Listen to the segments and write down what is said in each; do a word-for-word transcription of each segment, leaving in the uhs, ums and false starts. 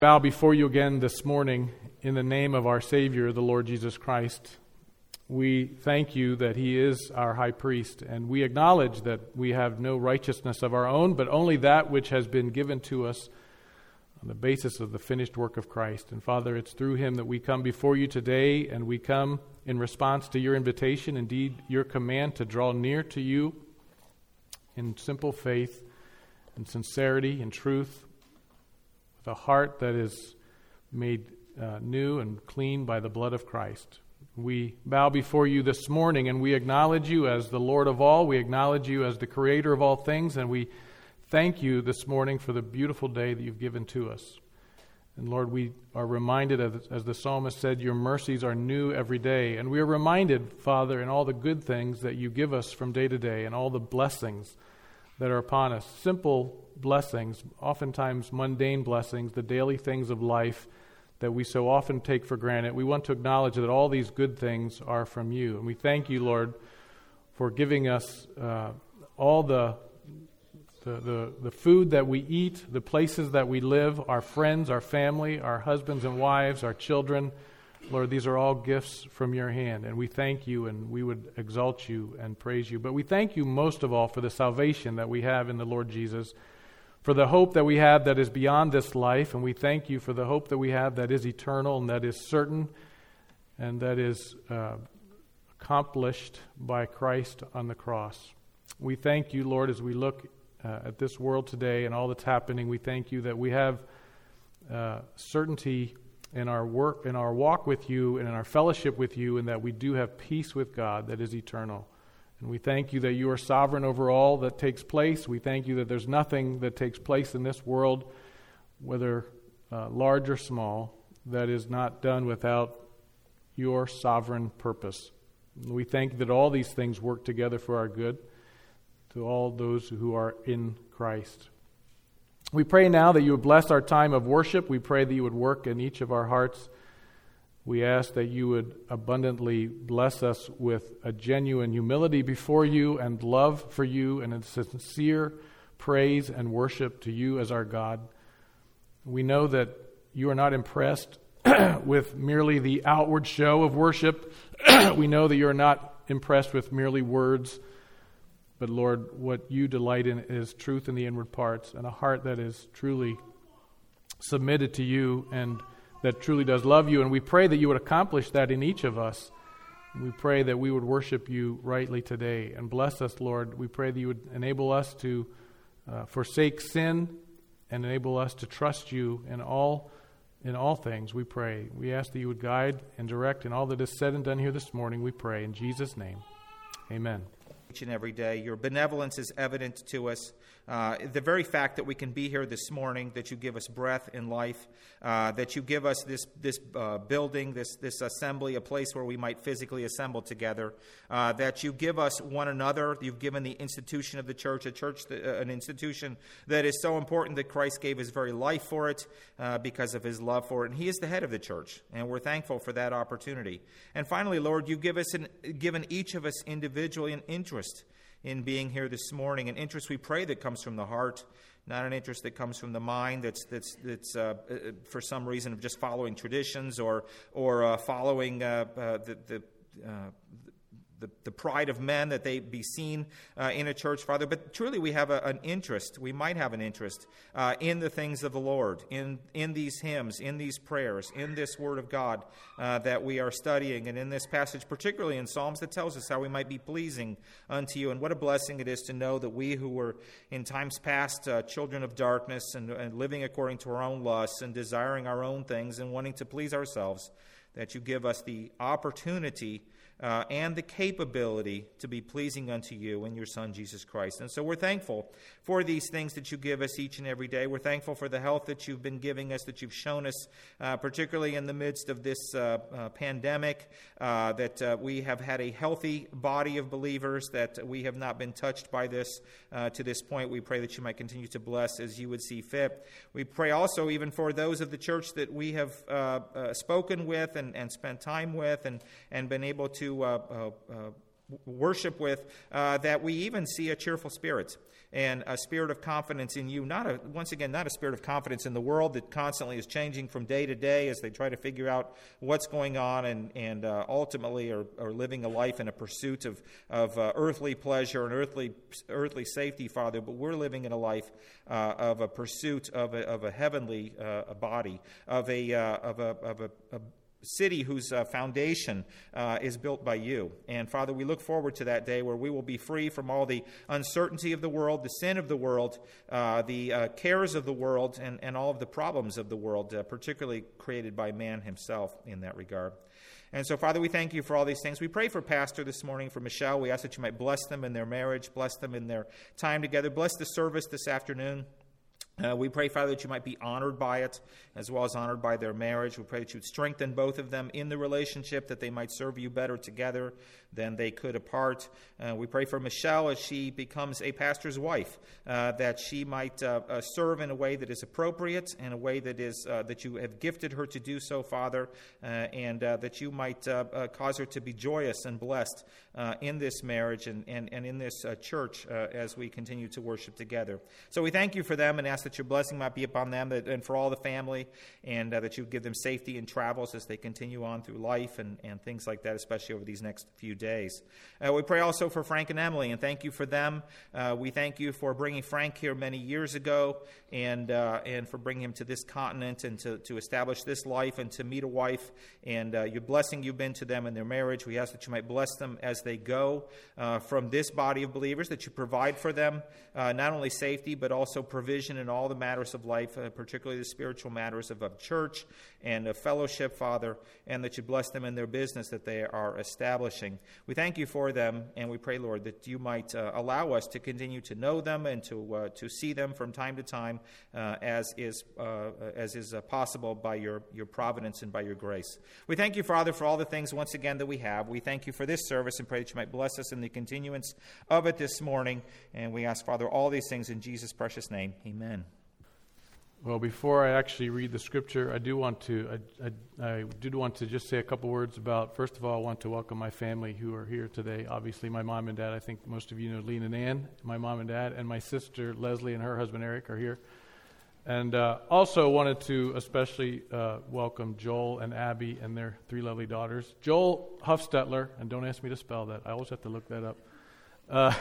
Bow before you again this morning in the name of our Savior, the Lord Jesus Christ. We thank you that He is our high priest, and we acknowledge that we have no righteousness of our own, but only that which has been given to us on the basis of the finished work of Christ. And Father, it's through Him that we come before you today, and we come in response to your invitation, indeed your command to draw near to you in simple faith and sincerity and truth, with a heart that is made uh, new and clean by the blood of Christ. We bow before you this morning, and we acknowledge you as the Lord of all. We acknowledge you as the Creator of all things, and we thank you this morning for the beautiful day that you've given to us. And Lord, we are reminded, of, as the psalmist said, your mercies are new every day. And we are reminded, Father, in all the good things that you give us from day to day, and all the blessings that are upon us. Simple blessings, oftentimes mundane blessings, the daily things of life that we so often take for granted. We want to acknowledge that all these good things are from you. And we thank you, Lord, for giving us uh, all the, the, the, the food that we eat, the places that we live, our friends, our family, our husbands and wives, our children. Lord, these are all gifts from your hand, and we thank you, and we would exalt you and praise you. But we thank you most of all for the salvation that we have in the Lord Jesus, for the hope that we have that is beyond this life, and we thank you for the hope that we have that is eternal and that is certain and that is uh, accomplished by Christ on the cross. We thank you, Lord, as we look uh, at this world today and all that's happening. We thank you that we have uh, certainty in our work, in our walk with you, and in our fellowship with you, and that we do have peace with God that is eternal. And we thank you that you are sovereign over all that takes place. We thank you that there's nothing that takes place in this world, whether uh, large or small, that is not done without your sovereign purpose. And we thank you that all these things work together for our good, to all those who are in Christ. We pray now that you would bless our time of worship. We pray that you would work in each of our hearts. We ask that you would abundantly bless us with a genuine humility before you and love for you and a sincere praise and worship to you as our God. We know that you are not impressed with merely the outward show of worship. We know that you are not impressed with merely words. But Lord, what you delight in is truth in the inward parts, and a heart that is truly submitted to you and that truly does love you. And we pray that you would accomplish that in each of us. We pray that we would worship you rightly today. And bless us, Lord. We pray that you would enable us to uh, forsake sin and enable us to trust you in all in all things, we pray. We ask that you would guide and direct in all that is said and done here this morning, we pray. In Jesus' name, amen. Each and every day. Your benevolence is evident to us. Uh, the very fact that we can be here this morning, that you give us breath and life, uh, that you give us this this uh, building, this this assembly, a place where we might physically assemble together, uh, that you give us one another. You've given the institution of the church, a church, that, uh, an institution that is so important that Christ gave his very life for it uh, because of his love for it. And he is the head of the church, and we're thankful for that opportunity. And finally, Lord, you've give us an, given each of us individually an interest in being here this morning, an interest we pray that comes from the heart, not an interest that comes from the mind that's that's that's uh, for some reason of just following traditions or or uh, following uh, uh, the the, uh, the the pride of men that they be seen uh, in a church, Father. But truly, we have a, an interest. We might have an interest uh, in the things of the Lord, in in these hymns, in these prayers, in this Word of God uh, that we are studying, and in this passage, particularly in Psalms, that tells us how we might be pleasing unto you. And what a blessing it is to know that we who were in times past uh, children of darkness and, and living according to our own lusts and desiring our own things and wanting to please ourselves, that you give us the opportunity Uh, and the capability to be pleasing unto you and your Son, Jesus Christ. And so we're thankful for these things that you give us each and every day. We're thankful for the health that you've been giving us, that you've shown us, uh, particularly in the midst of this uh, uh, pandemic, uh, that uh, we have had a healthy body of believers, that we have not been touched by this uh, to this point. We pray that you might continue to bless as you would see fit. We pray also even for those of the church that we have uh, uh, spoken with and, and spent time with and, and been able to Uh, uh, uh, worship with, uh, that we even see a cheerful spirit and a spirit of confidence in you. Not a, once again, not a spirit of confidence in the world that constantly is changing from day to day as they try to figure out what's going on and, and uh, ultimately are, are living a life in a pursuit of, of uh, earthly pleasure and earthly earthly safety, Father. But we're living in a life uh, of a pursuit of a, of a heavenly uh, body, of a, uh, of a, of a, a city whose uh, foundation uh, is built by you. And Father, we look forward to that day where we will be free from all the uncertainty of the world, the sin of the world, uh, the uh, cares of the world, and, and all of the problems of the world, uh, particularly created by man himself in that regard. And so, Father, we thank you for all these things. We pray for Pastor this morning, for Michelle. We ask that you might bless them in their marriage, bless them in their time together, bless the service this afternoon. Uh, we pray, Father, that you might be honored by it, as well as honored by their marriage. We pray that you would strengthen both of them in the relationship, that they might serve you better together than they could apart. Uh, we pray for Michelle as she becomes a pastor's wife, uh, that she might uh, uh, serve in a way that is appropriate, in a way that is uh, that you have gifted her to do so, Father, uh, and uh, that you might uh, uh, cause her to be joyous and blessed uh, in this marriage and, and, and in this uh, church uh, as we continue to worship together. So we thank you for them and ask that your blessing might be upon them and for all the family, and uh, that you would give them safety in travels as they continue on through life and, and things like that, especially over these next few days. Uh, we pray also for Frank and Emily, and thank you for them. Uh, we thank you for bringing Frank here many years ago, and uh, and for bringing him to this continent and to, to establish this life and to meet a wife, and uh, your blessing you've been to them in their marriage. We ask that you might bless them as they go uh, from this body of believers, that you provide for them uh, not only safety but also provision in all the matters of life, uh, particularly the spiritual matters of, of church and of fellowship, Father, and that you bless them in their business that they are establishing. We thank you for them, and we pray, Lord, that you might uh, allow us to continue to know them and to uh, to see them from time to time uh, as is uh, as is uh, possible by your, your providence and by your grace. We thank you, Father, for all the things once again that we have. We thank you for this service and pray that you might bless us in the continuance of it this morning. And we ask, Father, all these things in Jesus' precious name. Amen. Well, before I actually read the scripture, I do want to I, I, I did want to just say a couple words about, first of all, I want to welcome my family who are here today. Obviously, my mom and dad. I think most of you know Lean and Ann, my mom and dad, and my sister Leslie and her husband Eric are here. And uh, also wanted to especially uh, welcome Joel and Abby and their three lovely daughters. Joel Huffstetler, and don't ask me to spell that. I always have to look that up. Uh,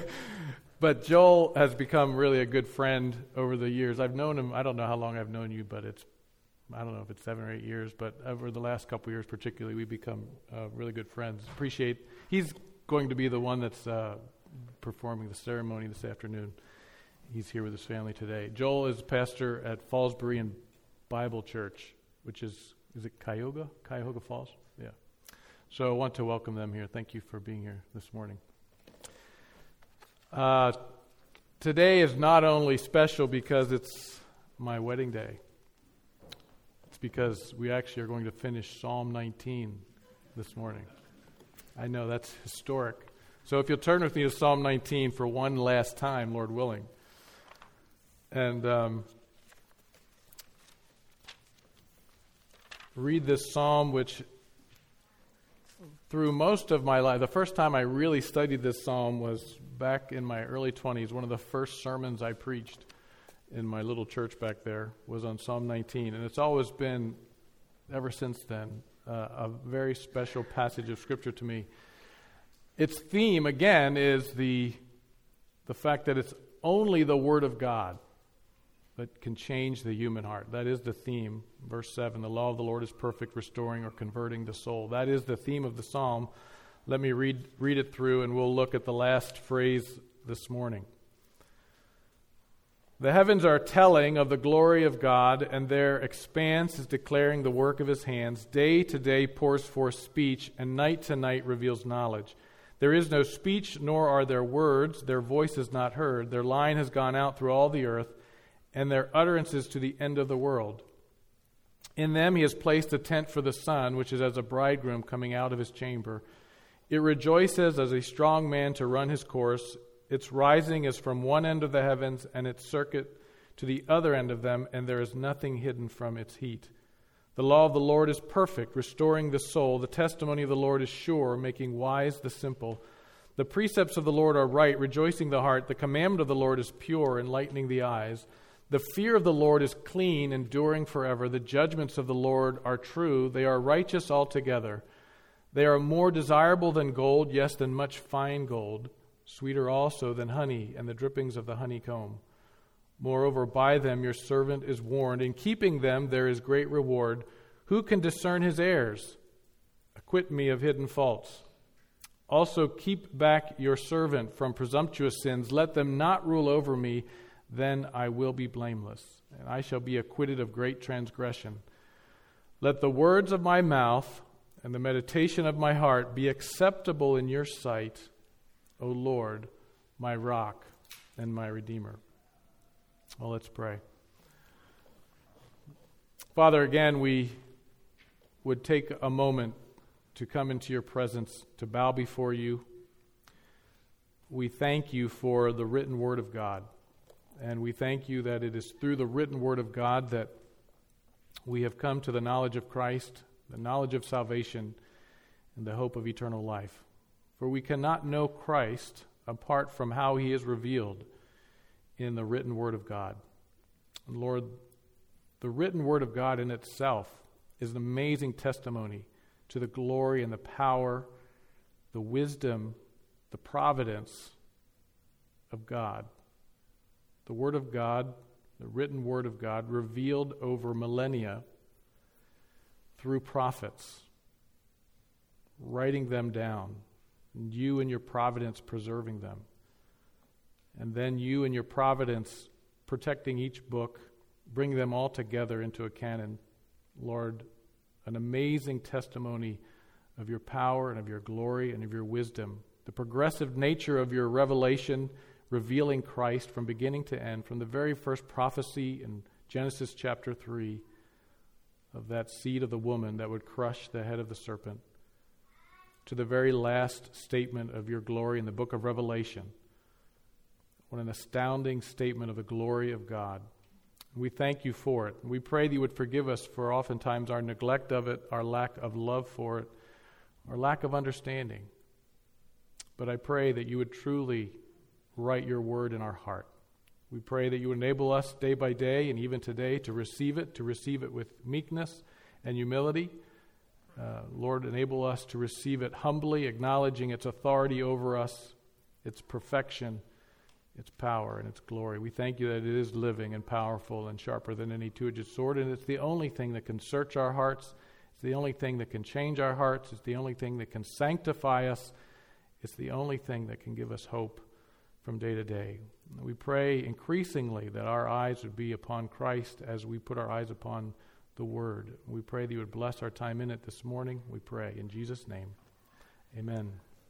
But Joel has become really a good friend over the years. I've known him, I don't know how long I've known you, but it's, I don't know if it's seven or eight years, but over the last couple of years particularly, we've become uh, really good friends. Appreciate, he's going to be the one that's uh, performing the ceremony this afternoon. He's here with his family today. Joel is pastor at Fallsbury and Bible Church, which is, is it Cuyahoga? Cuyahoga Falls? Yeah. So I want to welcome them here. Thank you for being here this morning. Uh, today is not only special because it's my wedding day. It's because we actually are going to finish Psalm nineteen this morning. I know that's historic. So if you'll turn with me to Psalm nineteen for one last time, Lord willing. And um, read this psalm, which through most of my life, the first time I really studied this psalm was back in my early twenties. One of the first sermons I preached in my little church back there was on Psalm nineteen. And it's always been, ever since then, uh, a very special passage of Scripture to me. Its theme, again, is the the fact that it's only the Word of God that can change the human heart. That is the theme. Verse seven, the law of the Lord is perfect, restoring or converting the soul. That is the theme of the psalm. Let me read read it through, and we'll look at the last phrase this morning. The heavens are telling of the glory of God, and their expanse is declaring the work of his hands. Day to day pours forth speech, and night to night reveals knowledge. There is no speech, nor are there words. Their voice is not heard. Their line has gone out through all the earth, and their utterances to the end of the world. In them he has placed a tent for the sun, which is as a bridegroom coming out of his chamber. It rejoices as a strong man to run his course. Its rising is from one end of the heavens, and its circuit to the other end of them, and there is nothing hidden from its heat. The law of the Lord is perfect, restoring the soul. The testimony of the Lord is sure, making wise the simple. The precepts of the Lord are right, rejoicing the heart. The commandment of the Lord is pure, enlightening the eyes. The fear of the Lord is clean, enduring forever. The judgments of the Lord are true. They are righteous altogether. They are more desirable than gold, yes, than much fine gold, sweeter also than honey and the drippings of the honeycomb. Moreover, by them your servant is warned. In keeping them there is great reward. Who can discern his errors? Acquit me of hidden faults. Also keep back your servant from presumptuous sins. Let them not rule over me. Then I will be blameless, and I shall be acquitted of great transgression. Let the words of my mouth and the meditation of my heart be acceptable in your sight, O Lord, my rock and my redeemer. Well, let's pray. Father, again, we would take a moment to come into your presence, to bow before you. We thank you for the written word of God. And we thank you that it is through the written word of God that we have come to the knowledge of Christ, the knowledge of salvation, and the hope of eternal life. For we cannot know Christ apart from how he is revealed in the written word of God. And Lord, the written word of God in itself is an amazing testimony to the glory and the power, the wisdom, the providence of God. The Word of God, the written Word of God, revealed over millennia through prophets, writing them down, and you in your providence preserving them. And then you in your providence protecting each book, bring them all together into a canon. Lord, an amazing testimony of your power and of your glory and of your wisdom. The progressive nature of your revelation, revealing Christ from beginning to end, from the very first prophecy in Genesis chapter three of that seed of the woman that would crush the head of the serpent, to the very last statement of your glory in the book of Revelation. What an astounding statement of the glory of God. We thank you for it. We pray that you would forgive us for oftentimes our neglect of it, our lack of love for it, our lack of understanding. But I pray that you would truly write your word in our heart. We pray that you enable us day by day and even today to receive it, to receive it with meekness and humility. Uh, Lord, enable us to receive it humbly, acknowledging its authority over us, its perfection, its power, and its glory. We thank you that it is living and powerful and sharper than any two-edged sword, and it's the only thing that can search our hearts. It's the only thing that can change our hearts. It's the only thing that can sanctify us. It's the only thing that can give us hope from day to day. We pray increasingly that our eyes would be upon Christ as we put our eyes upon the Word. We pray that you would bless our time in it this morning. We pray in Jesus' name. Amen.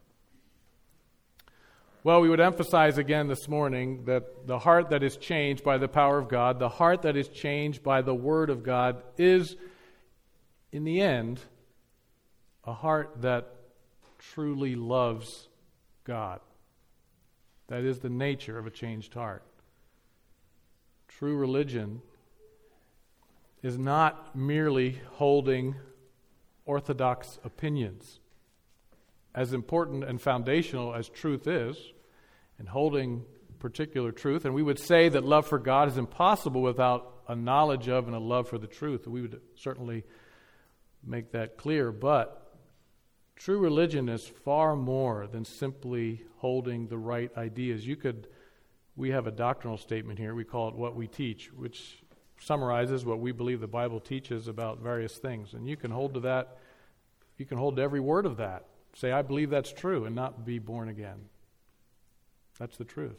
Well, we would emphasize again this morning that the heart that is changed by the power of God, the heart that is changed by the Word of God, is, in the end, a heart that truly loves God. That is the nature of a changed heart. True religion is not merely holding orthodox opinions. As important and foundational as truth is, and holding particular truth, and we would say that love for God is impossible without a knowledge of and a love for the truth. We would certainly make that clear, but true religion is far more than simply holding the right ideas. You could, we have a doctrinal statement here, we call it What We Teach, which summarizes what we believe the Bible teaches about various things. And you can hold to that, you can hold to every word of that. Say, I believe that's true, and not be born again. That's the truth.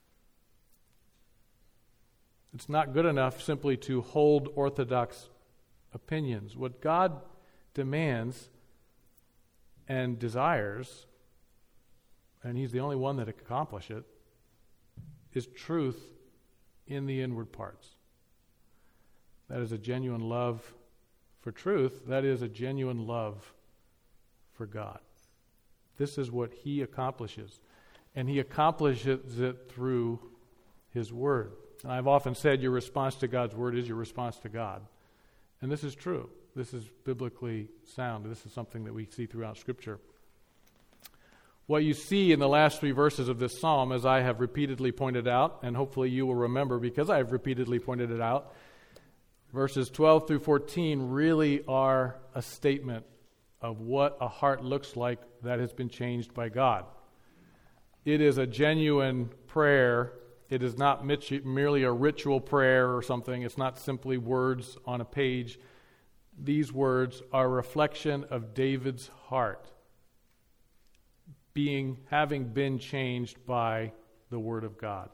It's not good enough simply to hold orthodox opinions. What God demands and desires, and He's the only one that can accomplish it, is truth in the inward parts. That is a genuine love for truth. That is a genuine love for God. This is what He accomplishes. And He accomplishes it through His Word. And I've often said your response to God's Word is your response to God. And this is true. This is biblically sound. This is something that we see throughout Scripture. What you see in the last three verses of this psalm, as I have repeatedly pointed out, and hopefully you will remember because I have repeatedly pointed it out, verses twelve through fourteen really are a statement of what a heart looks like that has been changed by God. It is a genuine prayer. It is not merely a ritual prayer or something. It's not simply words on a page. These words are a reflection of David's heart, being having been changed by the Word of God.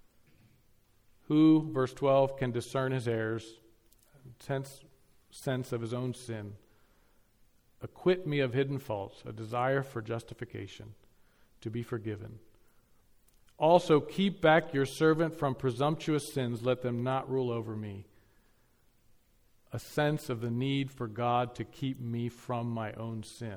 Who, verse twelve, can discern his errors, tense sense of his own sin, acquit me of hidden faults, a desire for justification, to be forgiven. Also keep back your servant from presumptuous sins, let them not rule over me. A sense of the need for God to keep me from my own sin.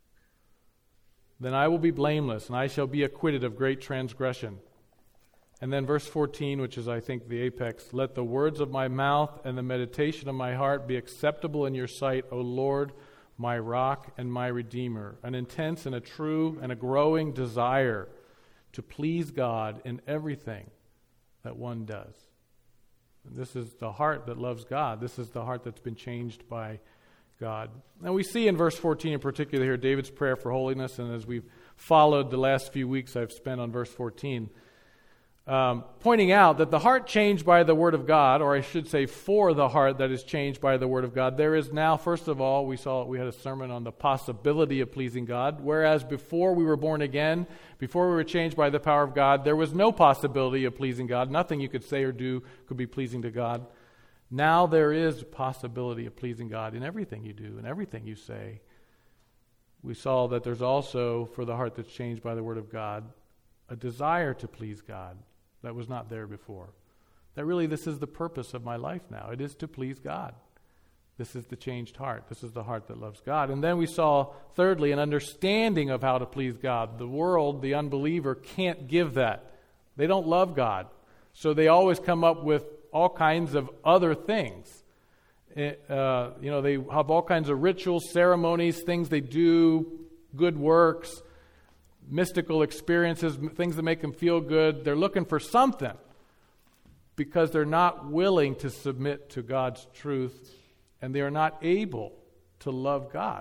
Then I will be blameless, and I shall be acquitted of great transgression. And then verse fourteen, which is, I think, the apex. Let the words of my mouth and the meditation of my heart be acceptable in your sight, O Lord, my rock and my redeemer. An intense and a true and a growing desire to please God in everything that one does. And this is the heart that loves God. This is the heart that's been changed by God. Now we see in verse fourteen in particular here David's prayer for holiness, and as we've followed the last few weeks I've spent on verse fourteen, um, pointing out that the heart changed by the Word of God, or I should say for the heart that is changed by the Word of God, there is now, first of all, we saw we had a sermon on the possibility of pleasing God, whereas before we were born again, before we were changed by the power of God, there was no possibility of pleasing God. Nothing you could say or do could be pleasing to God. Now there is a possibility of pleasing God in everything you do and everything you say. We saw that there's also, for the heart that's changed by the Word of God, a desire to please God that was not there before. That really this is the purpose of my life now. It is to please God. This is the changed heart. This is the heart that loves God. And then we saw, thirdly, an understanding of how to please God. The world, the unbeliever, can't give that. They don't love God. So they always come up with all kinds of other things. Uh, you know, they have all kinds of rituals, ceremonies, things they do, good works, mystical experiences, things that make them feel good. They're looking for something because they're not willing to submit to God's truth, and they are not able to love God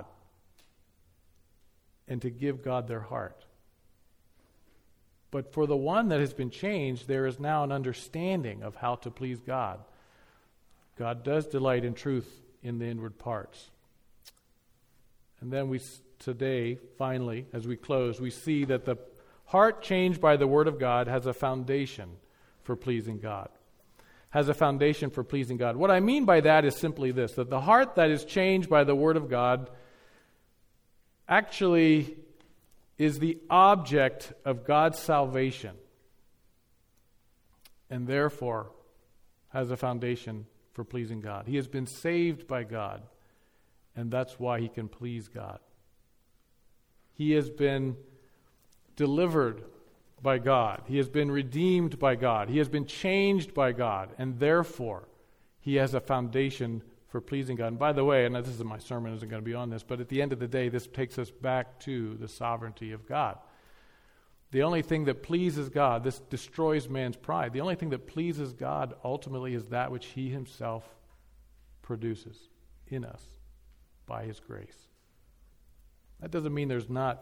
and to give God their heart. But for the one that has been changed, there is now an understanding of how to please God. God does delight in truth in the inward parts. And then we today, finally, as we close, we see that the heart changed by the Word of God has a foundation for pleasing God. Has a foundation for pleasing God. What I mean by that is simply this, that the heart that is changed by the Word of God actually is the object of God's salvation, and therefore has a foundation for pleasing God. He has been saved by God, and that's why he can please God. He has been delivered by God. He has been redeemed by God. He has been changed by God, and therefore he has a foundation for pleasing God. And by the way, and this is my sermon isn't going to be on this, but at the end of the day, this takes us back to the sovereignty of God. The only thing that pleases God, this destroys man's pride. The only thing that pleases God ultimately is that which he himself produces in us by his grace. That doesn't mean there's not,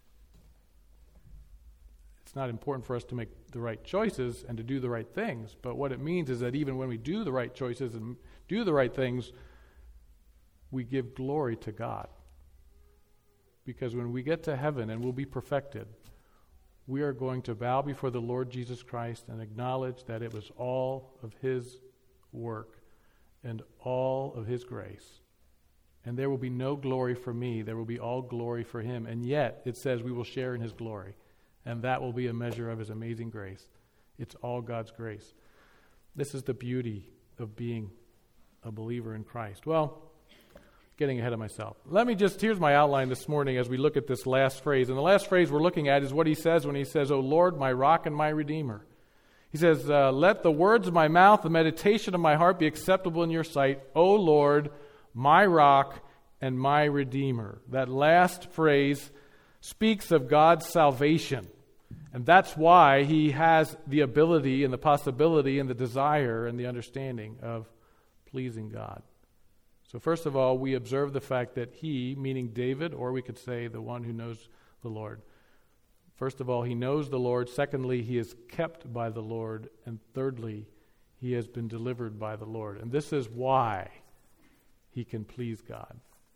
it's not important for us to make the right choices and to do the right things, but what it means is that even when we do the right choices and do the right things, we give glory to God. Because when we get to heaven and we'll be perfected, we are going to bow before the Lord Jesus Christ and acknowledge that it was all of his work and all of his grace. And there will be no glory for me. There will be all glory for him. And yet, it says we will share in his glory. And that will be a measure of his amazing grace. It's all God's grace. This is the beauty of being a believer in Christ. Well, getting ahead of myself. Let me just, here's my outline this morning as we look at this last phrase. And the last phrase we're looking at is what he says when he says, O Lord, my rock and my redeemer. He says, uh, let the words of my mouth, the meditation of my heart be acceptable in your sight, O Lord, my rock and my redeemer. That last phrase speaks of God's salvation. And that's why he has the ability and the possibility and the desire and the understanding of pleasing God. So first of all, we observe the fact that he, meaning David, or we could say the one who knows the Lord. First of all, he knows the Lord. Secondly, he is kept by the Lord. And thirdly, he has been delivered by the Lord. And this is why he can please God.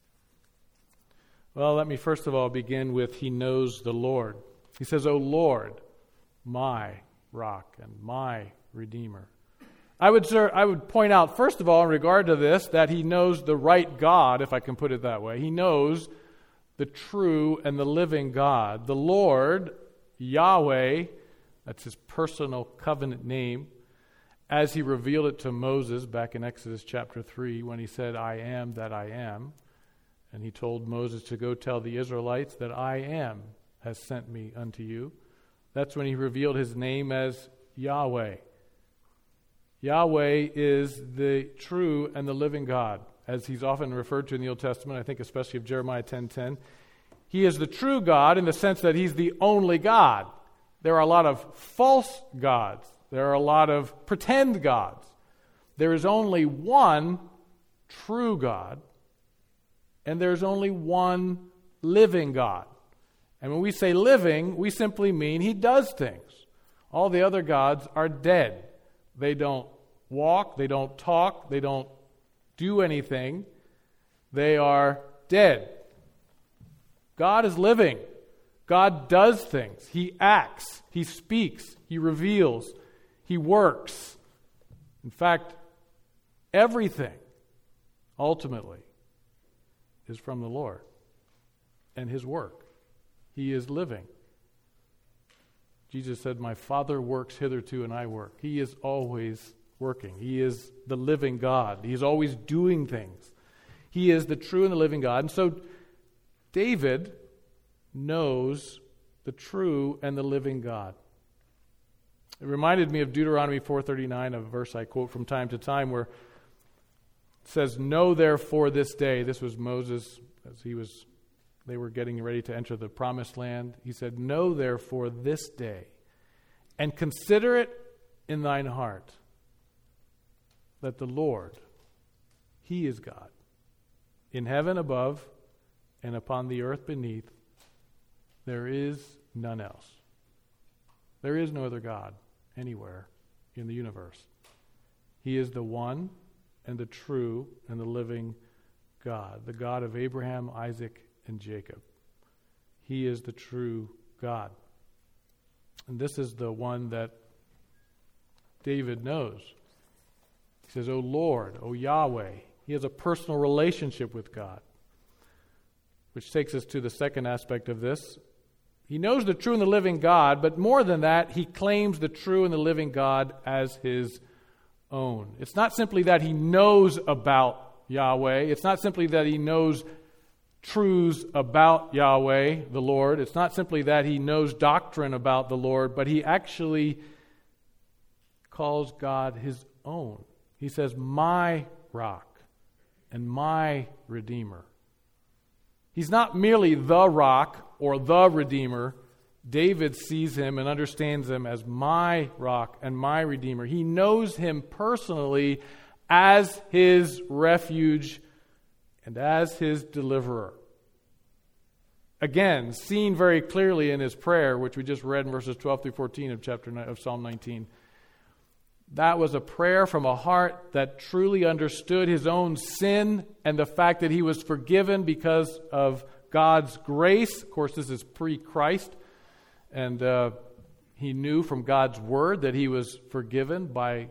Well, let me first of all begin with he knows the Lord. He says, O Lord, my rock and my redeemer. I would, I would point out, first of all, in regard to this, that he knows the right God, if I can put it that way. He knows the true and the living God. The Lord, Yahweh, that's his personal covenant name, as he revealed it to Moses back in Exodus chapter three, when he said, I am that I am. And he told Moses to go tell the Israelites that I am has sent me unto you. That's when he revealed his name as Yahweh. Yahweh is the true and the living God, as he's often referred to in the Old Testament, I think especially of Jeremiah ten ten. He is the true God in the sense that he's the only God. There are a lot of false gods. There are a lot of pretend gods. There is only one true God, and there's only one living God. And when we say living, we simply mean he does things. All the other gods are dead. They don't walk, they don't talk, they don't do anything. They are dead. God is living. God does things. He acts. He speaks. He reveals. He works. In fact, everything ultimately is from the Lord and his work. He is living. Jesus said, my Father works hitherto and I work. He is always working. He is the living God. He is always doing things. He is the true and the living God. And so David knows the true and the living God. It reminded me of Deuteronomy four thirty-nine, a verse I quote from time to time, where it says, know therefore this day. This was Moses as he was They were getting ready to enter the promised land. He said, know therefore this day, and consider it in thine heart, that the Lord, he is God, in heaven above and upon the earth beneath. There is none else. There is no other God anywhere in the universe. He is the one and the true and the living God, the God of Abraham, Isaac, and Jacob. He is the true God. And this is the one that David knows. He says, O Lord, O Yahweh. He has a personal relationship with God. Which takes us to the second aspect of this. He knows the true and the living God, but more than that, he claims the true and the living God as his own. It's not simply that he knows about Yahweh. It's not simply that he knows truths about Yahweh, the Lord. It's not simply that he knows doctrine about the Lord, but he actually calls God his own. He says, my rock and my redeemer. He's not merely the rock or the redeemer. David sees him and understands him as my rock and my redeemer. He knows him personally as his refuge and as his deliverer. Again, seen very clearly in his prayer, which we just read in verses twelve through fourteen of chapter nine, of Psalm nineteen. That was a prayer from a heart that truly understood his own sin and the fact that he was forgiven because of God's grace. Of course, this is pre-Christ. And uh, he knew from God's word that he was forgiven by,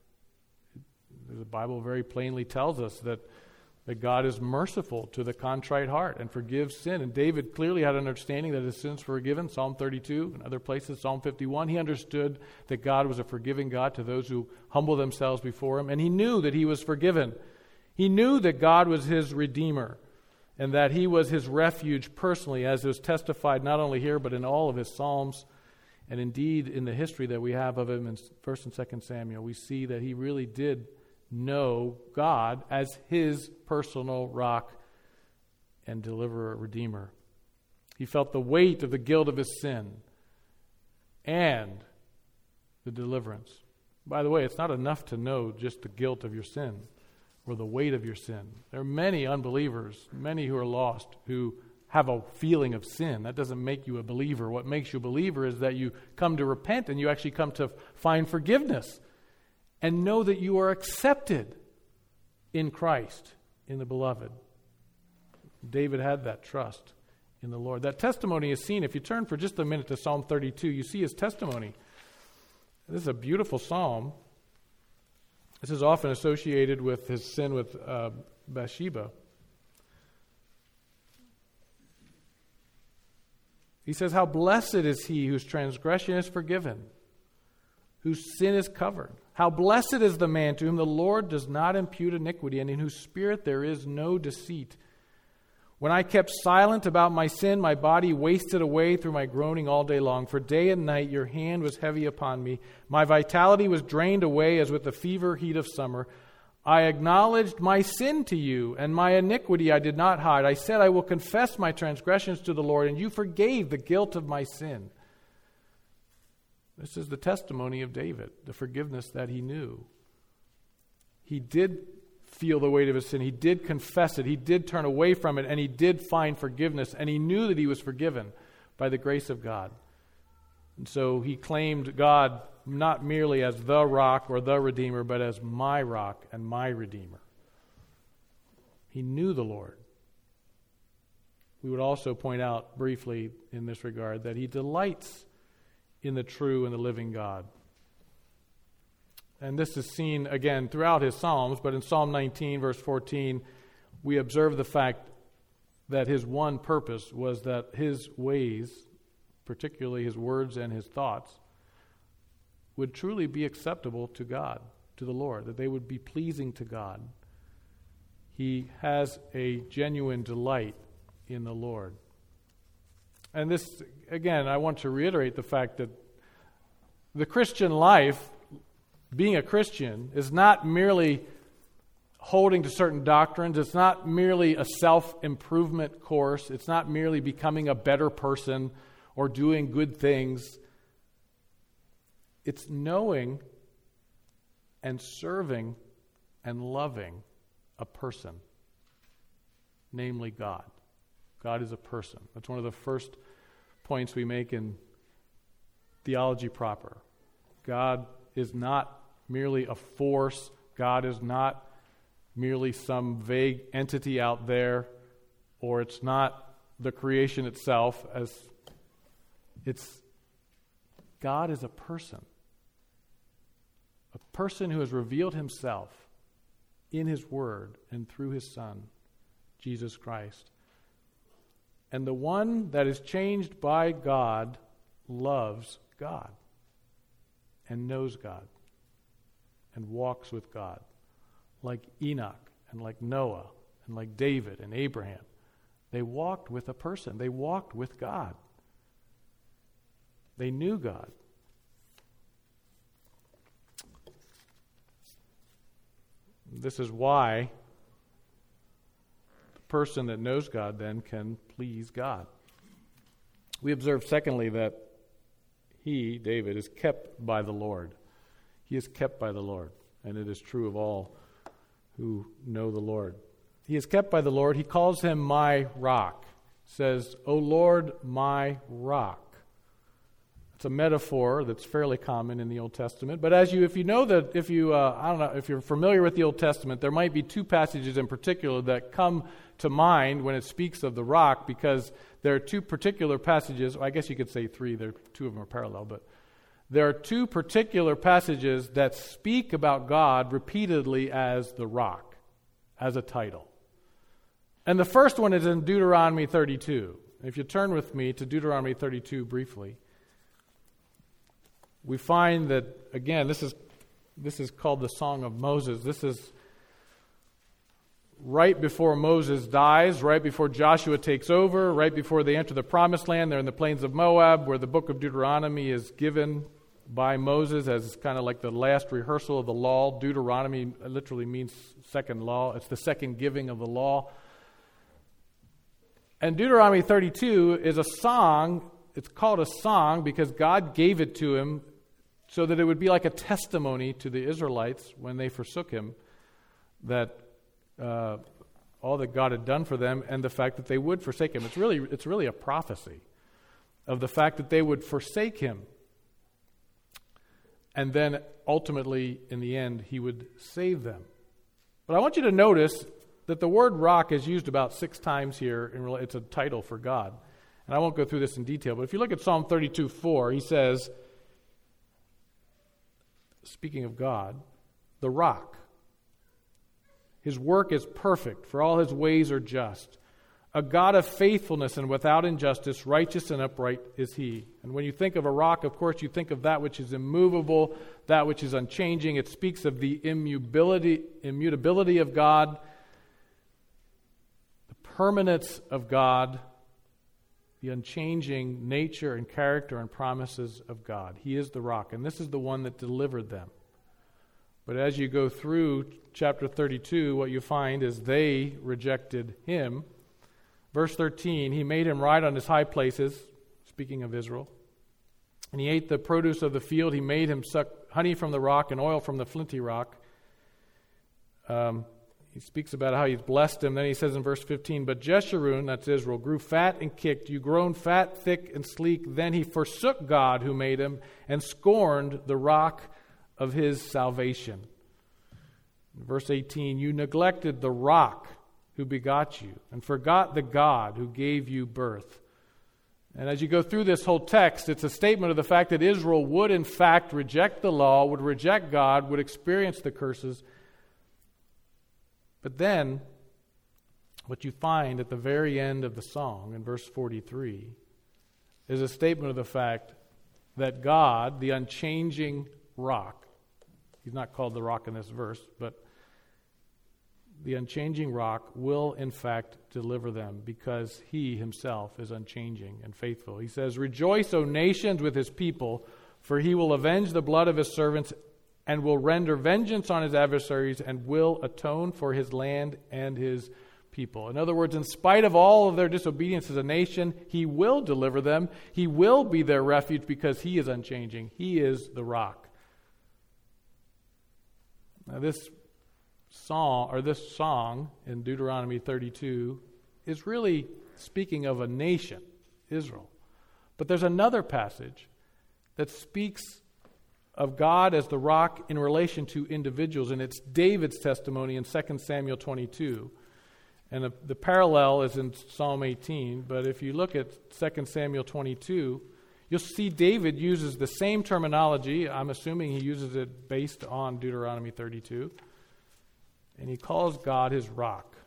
the Bible very plainly tells us that, that God is merciful to the contrite heart and forgives sin. And David clearly had an understanding that his sins were forgiven. Psalm thirty-two and other places, Psalm fifty-one. He understood that God was a forgiving God to those who humble themselves before him. And he knew that he was forgiven. He knew that God was his Redeemer and that he was his refuge personally, as was testified not only here but in all of his Psalms. And indeed, in the history that we have of him in First and Second Samuel, we see that he really did know God as his personal rock and deliverer, redeemer. He felt the weight of the guilt of his sin and the deliverance. By the way, it's not enough to know just the guilt of your sin or the weight of your sin. There are many unbelievers, many who are lost, who have a feeling of sin. That doesn't make you a believer. What makes you a believer is that you come to repent and you actually come to find forgiveness and know that you are accepted in Christ, in the beloved. David had that trust in the Lord. That testimony is seen. If you turn for just a minute to Psalm thirty-two, you see his testimony. This is a beautiful psalm. This is often associated with his sin with uh, Bathsheba. He says, "How blessed is he whose transgression is forgiven, whose sin is covered. How blessed is the man to whom the Lord does not impute iniquity, and in whose spirit there is no deceit. When I kept silent about my sin, my body wasted away through my groaning all day long. For day and night your hand was heavy upon me. My vitality was drained away as with the fever heat of summer. I acknowledged my sin to you, and my iniquity I did not hide. I said, I will confess my transgressions to the Lord, and you forgave the guilt of my sin." This is the testimony of David, the forgiveness that he knew. He did feel the weight of his sin. He did confess it. He did turn away from it, and he did find forgiveness, and he knew that he was forgiven by the grace of God. And so he claimed God not merely as the rock or the Redeemer, but as my rock and my Redeemer. He knew the Lord. We would also point out briefly in this regard that he delights in the true and the living God. And this is seen again throughout his Psalms, but in Psalm nineteen, verse fourteen, we observe the fact that his one purpose was that his ways, particularly his words and his thoughts, would truly be acceptable to God, to the Lord, that they would be pleasing to God. He has a genuine delight in the Lord. And this, again, I want to reiterate the fact that the Christian life, being a Christian, is not merely holding to certain doctrines. It's not merely a self-improvement course. It's not merely becoming a better person or doing good things. It's knowing and serving and loving a person, namely God. God is a person. That's one of the first points we make in theology proper. God is not merely a force. God is not merely some vague entity out there, or it's not the creation itself. As it's God is a person. A person who has revealed himself in his word and through his Son, Jesus Christ. And the one that is changed by God loves God and knows God and walks with God, like Enoch and like Noah and like David and Abraham. They walked with a person. They walked with God. They knew God. This is why the person that knows God then can please God. We observe, secondly, that he, David, is kept by the Lord. He is kept by the Lord, and it is true of all who know the Lord. He is kept by the Lord. He calls him my rock. Says, O Lord, my rock. It's a metaphor that's fairly common in the Old Testament. But as you, if you know that, if you, uh, I don't know, if you're familiar with the Old Testament, there might be two passages in particular that come to mind when it speaks of the rock, because there are two particular passages. I guess you could say three. There, two of them are parallel, but there are two particular passages that speak about God repeatedly as the rock, as a title. And the first one is in Deuteronomy thirty-two. If you turn with me to Deuteronomy thirty-two briefly, we find that, again, this is this is called the Song of Moses. This is right before Moses dies, right before Joshua takes over, right before they enter the Promised Land. They're in the plains of Moab, where the book of Deuteronomy is given by Moses as kind of like the last rehearsal of the law. Deuteronomy literally means second law. It's the second giving of the law. And Deuteronomy thirty-two is a song. It's called a song because God gave it to him so that it would be like a testimony to the Israelites when they forsook him, that uh, all that God had done for them and the fact that they would forsake him. It's really, it's really a prophecy of the fact that they would forsake him. And then ultimately, in the end, he would save them. But I want you to notice that the word rock is used about six times here. In, it's a title for God. And I won't go through this in detail, but if you look at Psalm thirty-two four, he says, speaking of God, the rock. His work is perfect, for all his ways are just. A God of faithfulness and without injustice, righteous and upright is he. And when you think of a rock, of course, you think of that which is immovable, that which is unchanging. It speaks of the immutability, immutability of God, the permanence of God, the unchanging nature and character and promises of God. He is the rock, and this is the one that delivered them. But as you go through chapter thirty-two, what you find is they rejected him. Verse thirteen, he made him ride on his high places, speaking of Israel. And he ate the produce of the field. He made him suck honey from the rock and oil from the flinty rock. Um, he speaks about how he's blessed him. Then he says in verse fifteen, but Jeshurun, that's Israel, grew fat and kicked. You grown fat, thick, and sleek. Then he forsook God who made him and scorned the rock of his salvation. In verse eighteen, you neglected the rock who begot you and forgot the God who gave you birth. And as you go through this whole text, it's a statement of the fact that Israel would in fact reject the law, would reject God, would experience the curses. But then, what you find at the very end of the song, in verse forty-three, is a statement of the fact that God, the unchanging rock, he's not called the rock in this verse, but the unchanging rock will in fact deliver them because he himself is unchanging and faithful. He says, rejoice, O nations, with his people, for he will avenge the blood of his servants and will render vengeance on his adversaries and will atone for his land and his people. In other words, in spite of all of their disobedience as a nation, he will deliver them. He will be their refuge because he is unchanging. He is the rock. Now this song, or this song in Deuteronomy thirty-two, is really speaking of a nation, Israel. But there's another passage that speaks of God as the rock in relation to individuals, and it's David's testimony in Second Samuel twenty-two. And the, the parallel is in Psalm eighteen, but if you look at Second Samuel twenty-two, you'll see David uses the same terminology. I'm assuming he uses it based on Deuteronomy thirty-two. And he calls God his rock.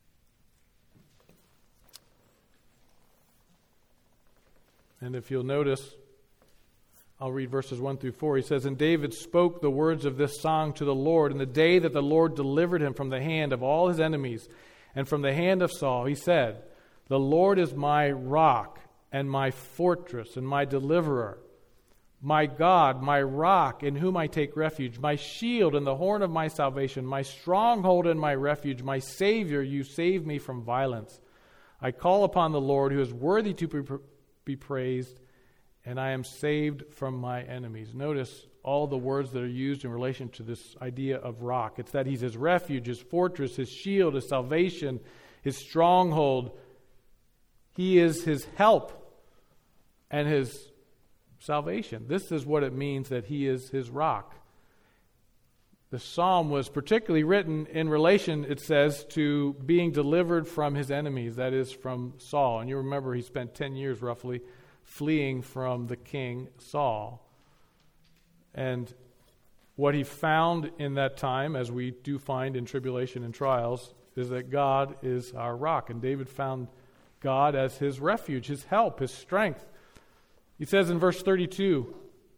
And if you'll notice, I'll read verses one through four. He says, and David spoke the words of this song to the Lord in the day that the Lord delivered him from the hand of all his enemies and from the hand of Saul. He said, the Lord is my rock and my fortress and my deliverer, my God, my rock in whom I take refuge, my shield and the horn of my salvation, my stronghold and my refuge, my Savior, you save me from violence. I call upon the Lord who is worthy to be praised, and I am saved from my enemies. Notice all the words that are used in relation to this idea of rock. It's that he's his refuge, his fortress, his shield, his salvation, his stronghold. He is his help and his salvation. This is what it means that he is his rock. The psalm was particularly written in relation, it says, to being delivered from his enemies, that is, from Saul. And you remember he spent ten years roughly fleeing from the king Saul. And what he found in that time, as we do find in tribulation and trials, is that God is our rock. And David found God as his refuge, his help, his strength. He says in verse thirty-two,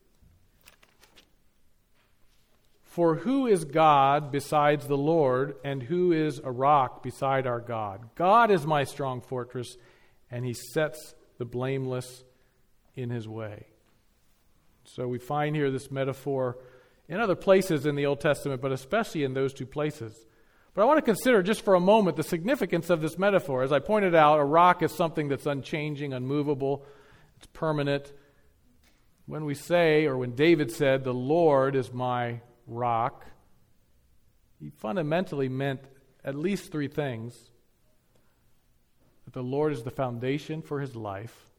for who is God besides the Lord, and who is a rock beside our God? God is my strong fortress, and he sets the blameless in his way. So we find here this metaphor in other places in the Old Testament, but especially in those two places. But I want to consider just for a moment the significance of this metaphor. As I pointed out, a rock is something that's unchanging, unmovable, it's permanent. When we say, or when David said, the Lord is my rock, he fundamentally meant at least three things. That the Lord is the foundation for his life,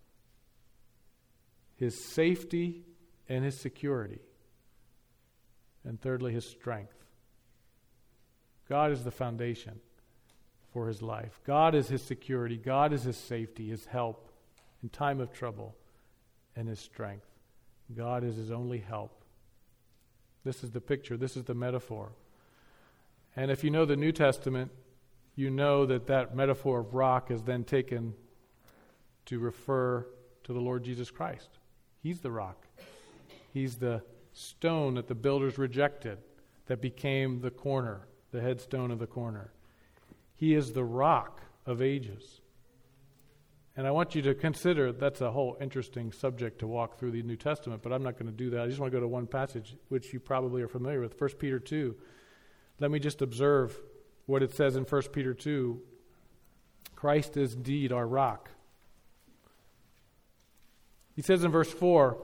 his safety and his security, and thirdly, his strength. God is the foundation for his life. God is his security. God is his safety, his help in time of trouble, and his strength. God is his only help. This is the picture. This is the metaphor. And if you know the New Testament, you know that that metaphor of rock is then taken to refer to the Lord Jesus Christ. He's the rock. He's the stone that the builders rejected that became the corner, the headstone of the corner. He is the rock of ages. And I want you to consider, that's a whole interesting subject to walk through the New Testament, but I'm not going to do that. I just want to go to one passage, which you probably are familiar with, First Peter two. Let me just observe what it says in First Peter two. Christ is indeed our rock. He says in verse four,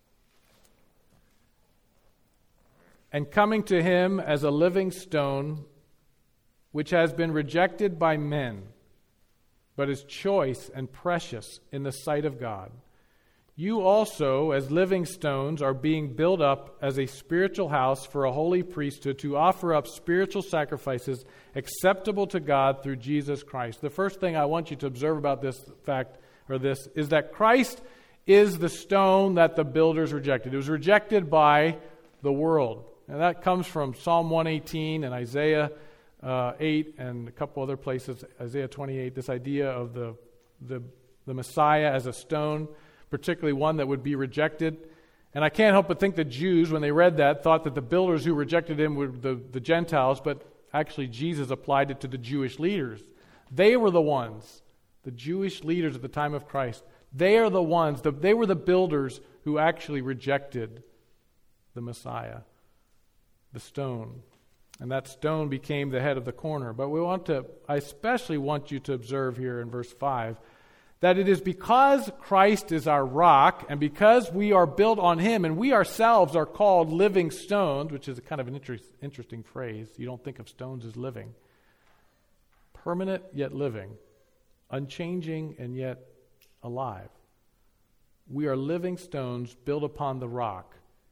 and coming to him as a living stone, which has been rejected by men, but is choice and precious in the sight of God. You also, as living stones, are being built up as a spiritual house for a holy priesthood to offer up spiritual sacrifices acceptable to God through Jesus Christ. The first thing I want you to observe about this fact, or this, is that Christ is the stone that the builders rejected. It was rejected by the world. And that comes from Psalm one eighteen and Isaiah uh, eight and a couple other places, Isaiah twenty-eight, this idea of the, the, the Messiah as a stone, particularly one that would be rejected. And I can't help but think the Jews, when they read that, thought that the builders who rejected him were the, the Gentiles, but actually Jesus applied it to the Jewish leaders. They were the ones, the Jewish leaders at the time of Christ, they are the ones, the, they were the builders who actually rejected the Messiah, the stone. And that stone became the head of the corner. But we want to, I especially want you to observe here in verse five, that it is because Christ is our rock, and because we are built on him, and we ourselves are called living stones, which is a kind of an interest, interesting phrase. You don't think of stones as living. Permanent yet living. Unchanging and yet alive. We are living stones built upon the rock.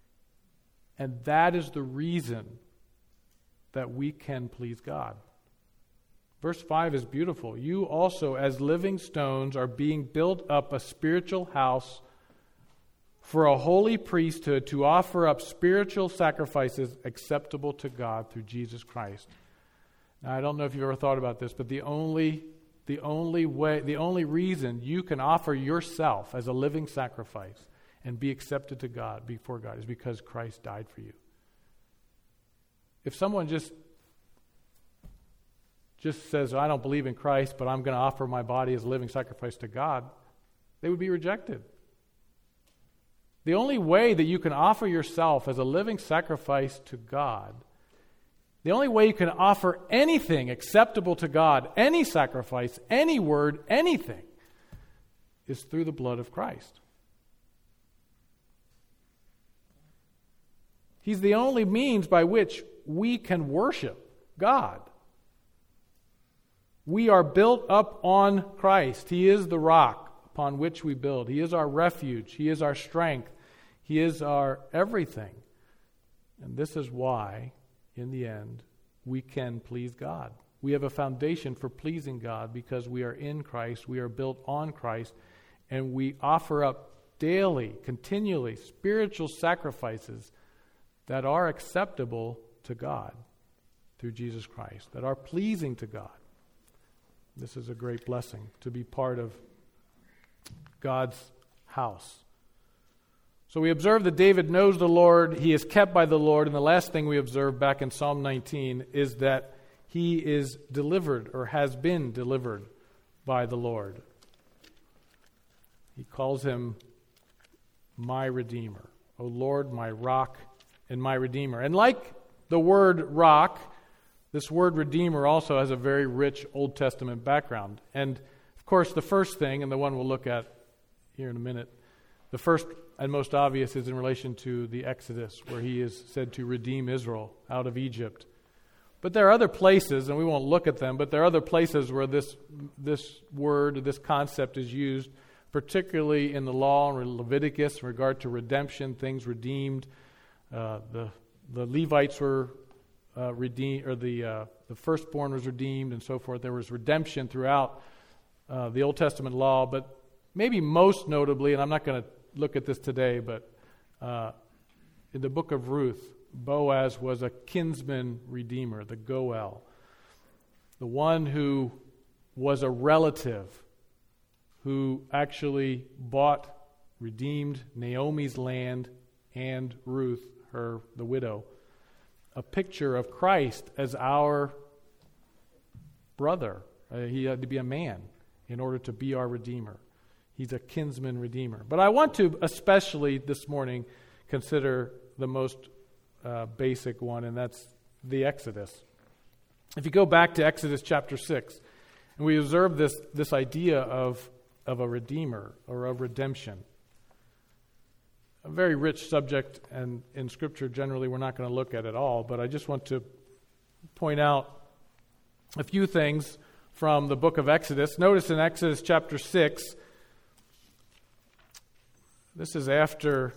And that is the reason that we can please God. Verse five is beautiful. You also, as living stones, are being built up a spiritual house for a holy priesthood to offer up spiritual sacrifices acceptable to God through Jesus Christ. Now, I don't know if you've ever thought about this, but the only, the only way, the only reason you can offer yourself as a living sacrifice and be accepted to God, before God, is because Christ died for you. If someone just just says, I don't believe in Christ, but I'm going to offer my body as a living sacrifice to God, they would be rejected. The only way that you can offer yourself as a living sacrifice to God, the only way you can offer anything acceptable to God, any sacrifice, any word, anything, is through the blood of Christ. He's the only means by which we can worship God. We are built up on Christ. He is the rock upon which we build. He is our refuge. He is our strength. He is our everything. And this is why, in the end, we can please God. We have a foundation for pleasing God because we are in Christ, we are built on Christ, and we offer up daily, continually, spiritual sacrifices that are acceptable to God through Jesus Christ, that are pleasing to God. This is a great blessing to be part of God's house. So we observe that David knows the Lord, he is kept by the Lord, and the last thing we observe back in Psalm nineteen is that he is delivered or has been delivered by the Lord. He calls him my Redeemer. O Lord, my rock and my Redeemer. And like the word rock, This word redeemer also has a very rich Old Testament background. And, of course, the first thing, and the one we'll look at here in a minute, the first and most obvious is in relation to the Exodus, where he is said to redeem Israel out of Egypt. But there are other places, and we won't look at them, but there are other places where this this word, this concept is used, particularly in the law in Leviticus in regard to redemption, things redeemed. Uh, the the Levites were uh, redeemed, or the uh, the firstborn was redeemed, and so forth. There was redemption throughout uh, the Old Testament law, but maybe most notably, and I'm not going to look at this today, but uh, in the book of Ruth, Boaz was a kinsman redeemer, the Goel, the one who was a relative who actually bought, redeemed Naomi's land and Ruth, her the widow, a picture of Christ as our brother. Uh, he had to be a man in order to be our redeemer. He's a kinsman redeemer. But I want to especially this morning consider the most uh, basic one, and that's the Exodus. If you go back to Exodus chapter six, and we observe this, this idea of, of a redeemer or of redemption, a very rich subject, and in Scripture generally we're not going to look at it all, but I just want to point out a few things from the book of Exodus. Notice in Exodus chapter six, this is after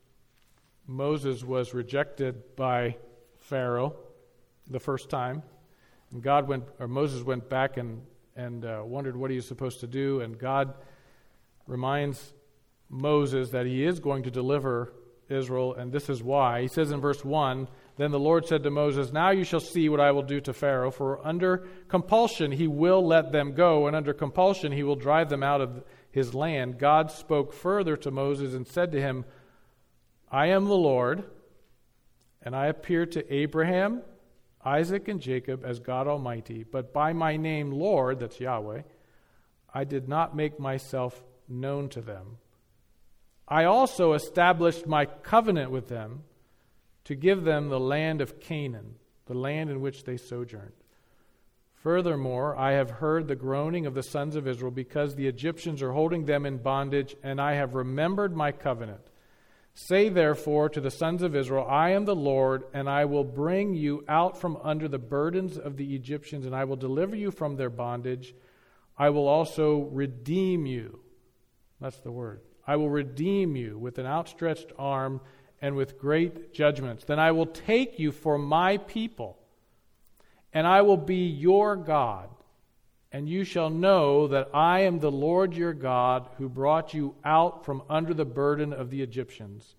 Moses was rejected by Pharaoh the first time. And God went, or Moses went back and, and uh, wondered what he was supposed to do. And God reminds Moses that he is going to deliver Israel, and this is why. He says in verse one, "Then the Lord said to Moses, 'Now you shall see what I will do to Pharaoh, for under compulsion he will let them go, and under compulsion he will drive them out of his land.' God spoke further to Moses and said to him, 'I am the Lord, and I appeared to Abraham, Isaac, and Jacob as God Almighty, but by my name Lord,'" that's Yahweh, "'I did not make myself known to them. I also established my covenant with them to give them the land of Canaan, the land in which they sojourned. Furthermore, I have heard the groaning of the sons of Israel because the Egyptians are holding them in bondage, and I have remembered my covenant. Say therefore to the sons of Israel, I am the Lord, and I will bring you out from under the burdens of the Egyptians, and I will deliver you from their bondage. I will also redeem you.'" That's the word. "I will redeem you with an outstretched arm and with great judgments. Then I will take you for my people, and I will be your God, and you shall know that I am the Lord your God who brought you out from under the burden of the Egyptians.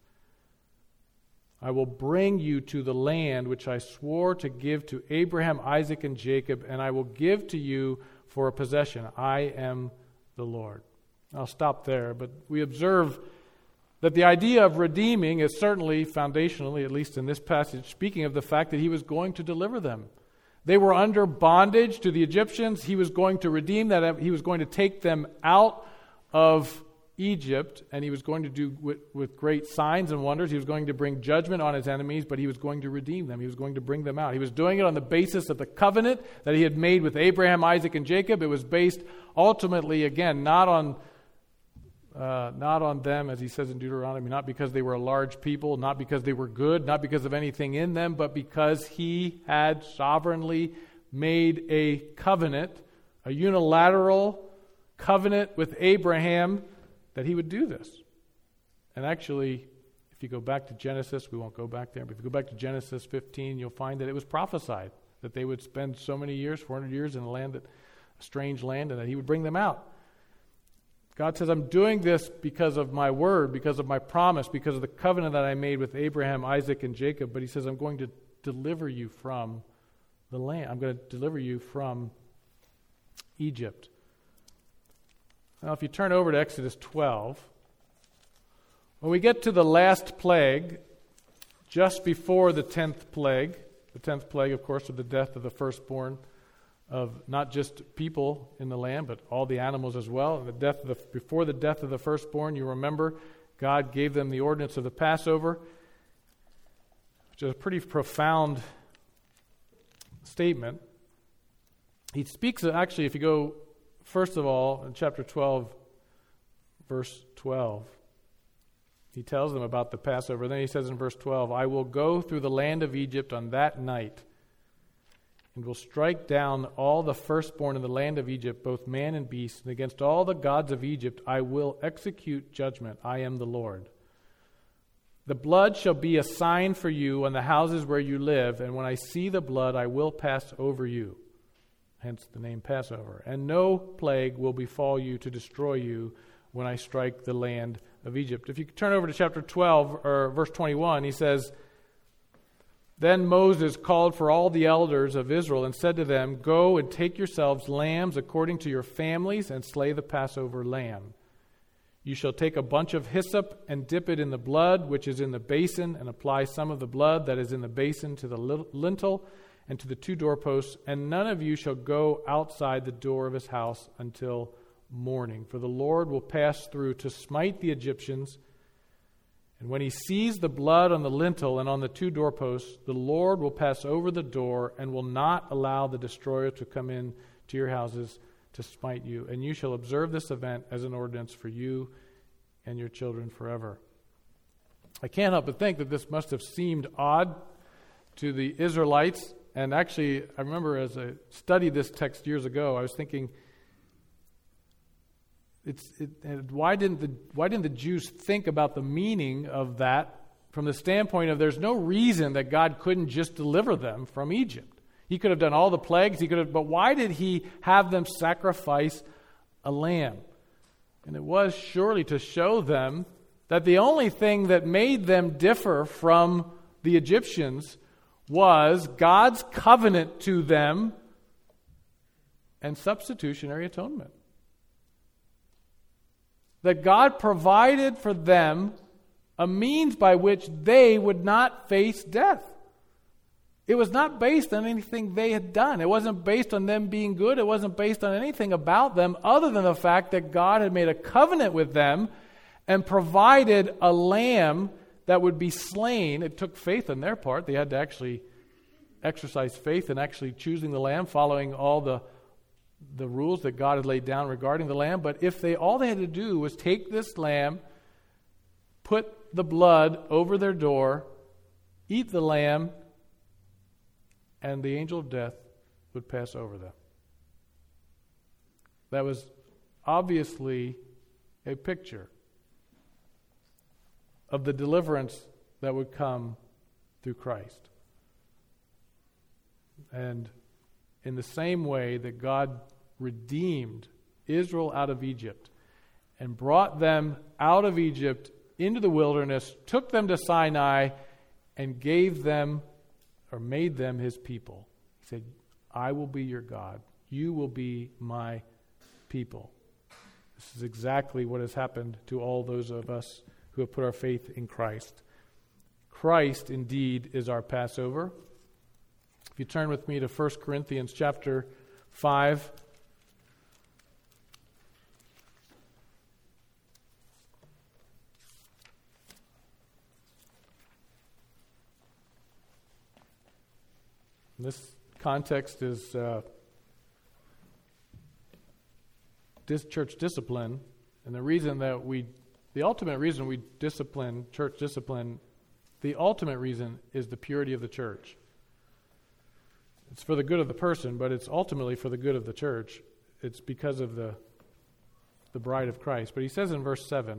I will bring you to the land which I swore to give to Abraham, Isaac, and Jacob, and I will give to you for a possession. I am the Lord." I'll stop there, but we observe that the idea of redeeming is certainly foundationally, at least in this passage, speaking of the fact that he was going to deliver them. They were under bondage to the Egyptians. He was going to redeem that. He was going to take them out of Egypt, and he was going to do with, with great signs and wonders. He was going to bring judgment on his enemies, but he was going to redeem them. He was going to bring them out. He was doing it on the basis of the covenant that he had made with Abraham, Isaac, and Jacob. It was based ultimately, again, not on Uh, not on them, as he says in Deuteronomy, not because they were a large people, not because they were good, not because of anything in them, but because he had sovereignly made a covenant, a unilateral covenant with Abraham that he would do this. And actually, if you go back to Genesis, we won't go back there, but if you go back to Genesis fifteen, you'll find that it was prophesied that they would spend so many years, four hundred years in a land, that, a strange land, and that he would bring them out. God says, I'm doing this because of my word, because of my promise, because of the covenant that I made with Abraham, Isaac, and Jacob. But he says, I'm going to deliver you from the land. I'm going to deliver you from Egypt. Now, if you turn over to Exodus twelve, when we get to the last plague, just before the tenth plague, the tenth plague, of course, of the death of the firstborn, of not just people in the land, but all the animals as well. And the death of the, before the death of the firstborn, you remember, God gave them the ordinance of the Passover, which is a pretty profound statement. He speaks, actually, if you go, first of all, in chapter twelve, verse twelve, he tells them about the Passover. Then he says in verse twelve, I will go through the land of Egypt on that night, and will strike down all the firstborn in the land of Egypt, both man and beast, and against all the gods of Egypt I will execute judgment. I am the Lord. The blood shall be a sign for you on the houses where you live, and when I see the blood, I will pass over you. Hence the name Passover. And no plague will befall you to destroy you when I strike the land of Egypt. If you turn over to chapter twelve, or verse twenty-one, he says, Then Moses called for all the elders of Israel and said to them, Go and take yourselves lambs according to your families and slay the Passover lamb. You shall take a bunch of hyssop and dip it in the blood which is in the basin, and apply some of the blood that is in the basin to the lintel and to the two doorposts, and none of you shall go outside the door of his house until morning. For the Lord will pass through to smite the Egyptians, and when he sees the blood on the lintel and on the two doorposts, the Lord will pass over the door and will not allow the destroyer to come in to your houses to smite you. And you shall observe this event as an ordinance for you and your children forever. I can't help but think that this must have seemed odd to the Israelites. And actually, I remember as I studied this text years ago, I was thinking, it's it, why didn't the why didn't the Jews think about the meaning of that from the standpoint of there's no reason that God couldn't just deliver them from Egypt? He could have done all the plagues. He could have, but why did he have them sacrifice a lamb? And it was surely to show them that the only thing that made them differ from the Egyptians was God's covenant to them and substitutionary atonement. That God provided for them a means by which they would not face death. It was not based on anything they had done. It wasn't based on them being good. It wasn't based on anything about them other than the fact that God had made a covenant with them and provided a lamb that would be slain. It took faith on their part. They had to actually exercise faith in actually choosing the lamb, following all the the rules that God had laid down regarding the lamb. But if they all they had to do was take this lamb, put the blood over their door, eat the lamb, and the angel of death would pass over them. That was obviously a picture of the deliverance that would come through Christ. And in the same way that God redeemed Israel out of Egypt and brought them out of Egypt into the wilderness, took them to Sinai, and gave them or made them his people. He said, I will be your God. You will be my people. This is exactly what has happened to all those of us who have put our faith in Christ. Christ, indeed, is our Passover. If you turn with me to First Corinthians chapter five. This context is uh, this church discipline, and the reason that we, the ultimate reason we discipline, church discipline, the ultimate reason is the purity of the church. It's for the good of the person, but it's ultimately for the good of the church. It's because of the the bride of Christ. But he says in verse seven,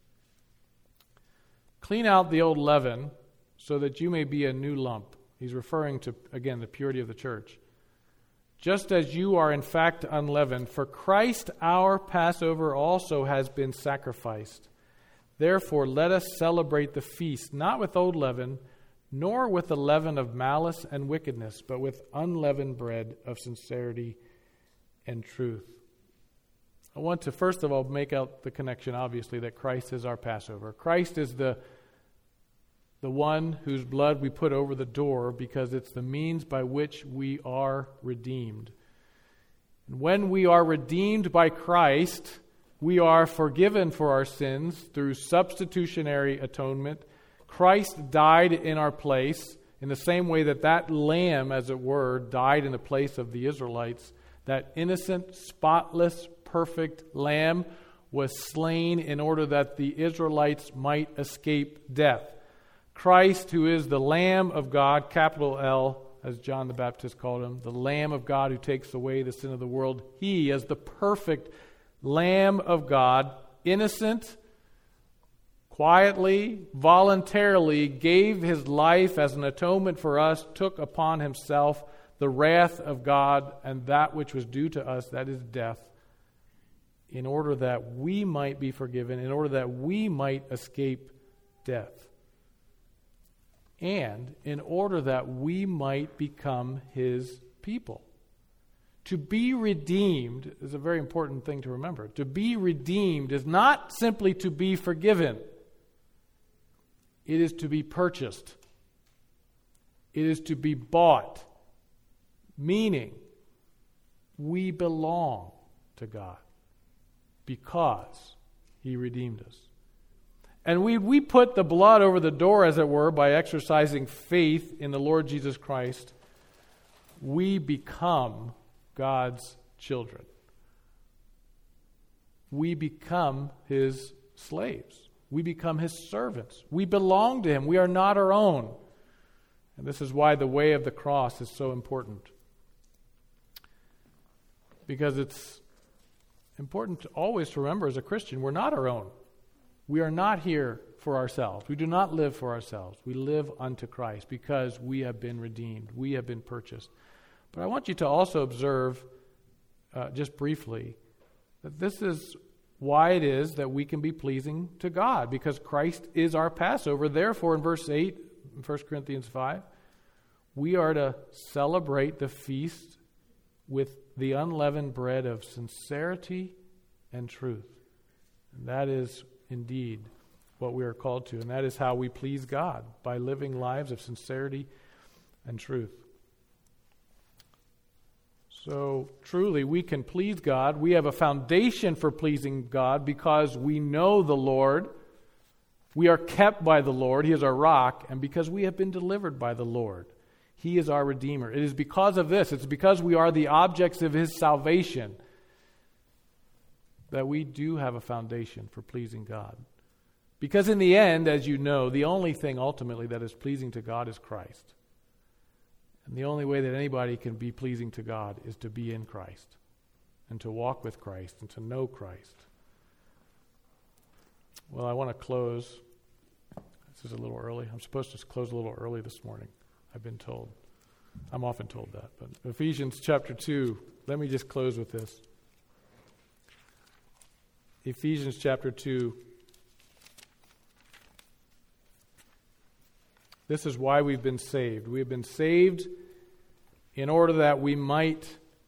clean out the old leaven so that you may be a new lump. He's referring to, again, the purity of the church. Just as you are in fact unleavened, for Christ our Passover also has been sacrificed. Therefore let us celebrate the feast, not with old leaven, nor with the leaven of malice and wickedness, but with unleavened bread of sincerity and truth. I want to first of all make out the connection, obviously, that Christ is our Passover. Christ is the the one whose blood we put over the door because it's the means by which we are redeemed. And when we are redeemed by Christ, we are forgiven for our sins through substitutionary atonement. Christ died in our place. In the same way that that lamb, as it were, died in the place of the Israelites, that innocent, spotless, perfect lamb was slain in order that the Israelites might escape death. Christ, who is the Lamb of God, capital L, as John the Baptist called him, the Lamb of God who takes away the sin of the world, he, as the perfect Lamb of God, innocent, quietly, voluntarily gave his life as an atonement for us, took upon himself the wrath of God and that which was due to us, that is death, in order that we might be forgiven, in order that we might escape death, and in order that we might become his people. To be redeemed is a very important thing to remember. To be redeemed is not simply to be forgiven. It is to be purchased. It is to be bought, meaning we belong to God because he redeemed us. And we, we put the blood over the door, as it were, by exercising faith in the Lord Jesus Christ. We become God's children. We become his slaves. We become his servants. We belong to him. We are not our own. And this is why the way of the cross is so important. Because it's important to always to remember as a Christian, we're not our own. We are not here for ourselves. We do not live for ourselves. We live unto Christ because we have been redeemed. We have been purchased. But I want you to also observe, uh, just briefly, that this is why it is that we can be pleasing to God, because Christ is our Passover. Therefore, in verse eight, in First Corinthians five, we are to celebrate the feast with the unleavened bread of sincerity and truth. And that is indeed what we are called to, and that is how we please God, by living lives of sincerity and truth. So truly, we can please God. We have a foundation for pleasing God because we know the Lord. We are kept by the Lord. He is our rock, and because we have been delivered by the Lord. He is our Redeemer. It is because of this, it's because we are the objects of his salvation, that we do have a foundation for pleasing God. Because in the end, as you know, the only thing ultimately that is pleasing to God is Christ. And the only way that anybody can be pleasing to God is to be in Christ and to walk with Christ and to know Christ. Well, I want to close. This is a little early. I'm supposed to close a little early this morning, I've been told. I'm often told that. But Ephesians chapter two, let me just close with this. Ephesians chapter two. This is why we've been saved. We have been saved in order that we might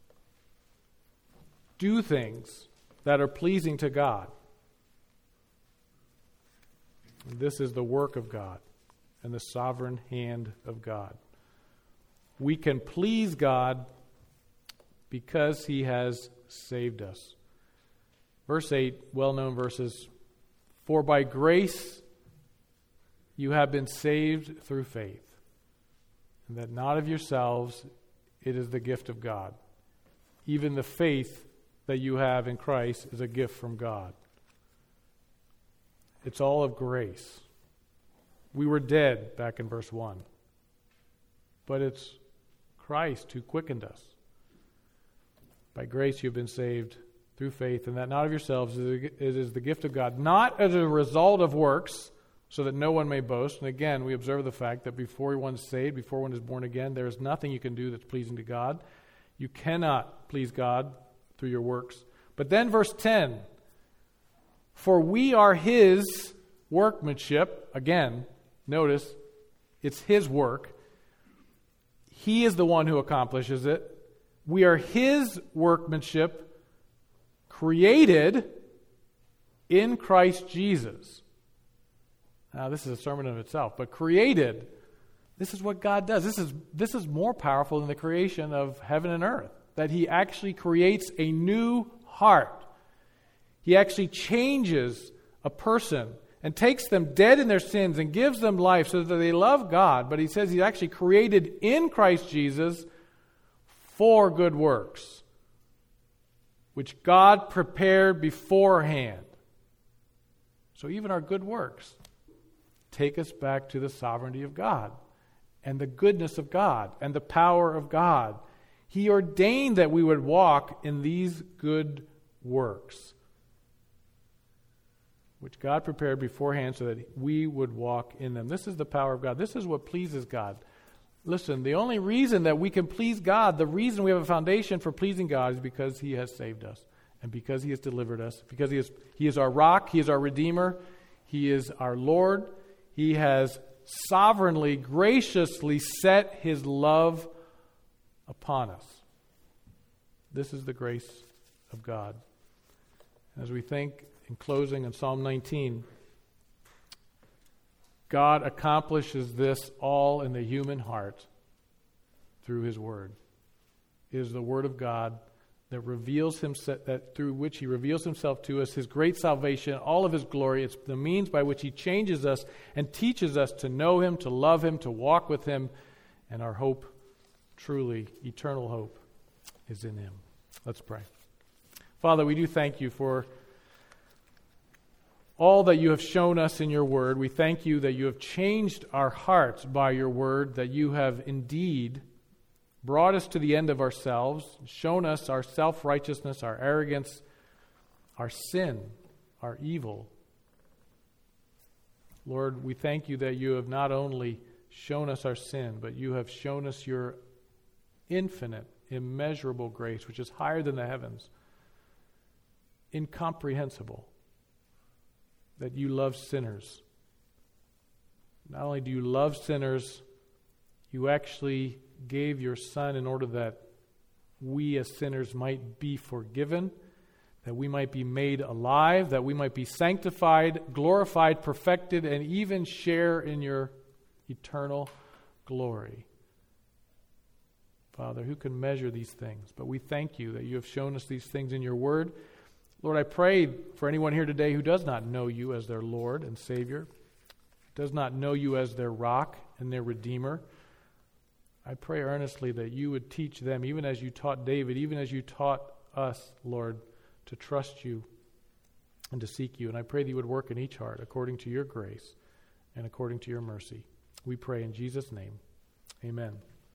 do things that are pleasing to God. And this is the work of God and the sovereign hand of God. We can please God because he has saved us. Verse eight, well-known verses. For by grace you have been saved through faith, and that not of yourselves, it is the gift of God. Even the faith that you have in Christ is a gift from God. It's all of grace. We were dead back in verse one, but it's Christ who quickened us. By grace you have been saved through faith, and that not of yourselves, it is the gift of God, not as a result of works, so that no one may boast. And again, we observe the fact that before one's saved, before one is born again, there is nothing you can do that's pleasing to God. You cannot please God through your works. But then verse ten, for we are his workmanship. Again, notice, it's his work. He is the one who accomplishes it. We are his workmanship, created in Christ Jesus. Now, this is a sermon of itself, but created, this is what God does. This is, this is more powerful than the creation of heaven and earth, that he actually creates a new heart. He actually changes a person and takes them dead in their sins and gives them life so that they love God. But he says he's actually created in Christ Jesus for good works, which God prepared beforehand. So even our good works take us back to the sovereignty of God and the goodness of God and the power of God. He ordained that we would walk in these good works, which God prepared beforehand so that we would walk in them. This is the power of God. This is what pleases God. Listen, the only reason that we can please God, the reason we have a foundation for pleasing God is because He has saved us and because He has delivered us, because He is, He is our rock, He is our Redeemer, He is our Lord. He has sovereignly, graciously set His love upon us. This is the grace of God. As we think in closing in Psalm nineteen, God accomplishes this all in the human heart through His Word. It is the Word of God that reveals Himself, that through which He reveals Himself to us, His great salvation, all of His glory. It's the means by which He changes us and teaches us to know Him, to love Him, to walk with Him, and our hope, truly eternal hope, is in Him. Let's pray. Father, we do thank You for all that You have shown us in Your Word. We thank You that You have changed our hearts by Your Word, that You have indeed brought us to the end of ourselves, shown us our self-righteousness, our arrogance, our sin, our evil. Lord, we thank You that You have not only shown us our sin, but You have shown us Your infinite, immeasurable grace, which is higher than the heavens, incomprehensible, that You love sinners. Not only do You love sinners, You actually gave Your Son in order that we as sinners might be forgiven, that we might be made alive, that we might be sanctified, glorified, perfected, and even share in Your eternal glory. Father, who can measure these things? But we thank You that You have shown us these things in Your Word. Lord, I pray for anyone here today who does not know You as their Lord and Savior, does not know You as their rock and their Redeemer. I pray earnestly that You would teach them, even as You taught David, even as You taught us, Lord, to trust You and to seek You. And I pray that You would work in each heart according to Your grace and according to Your mercy. We pray in Jesus' name. Amen.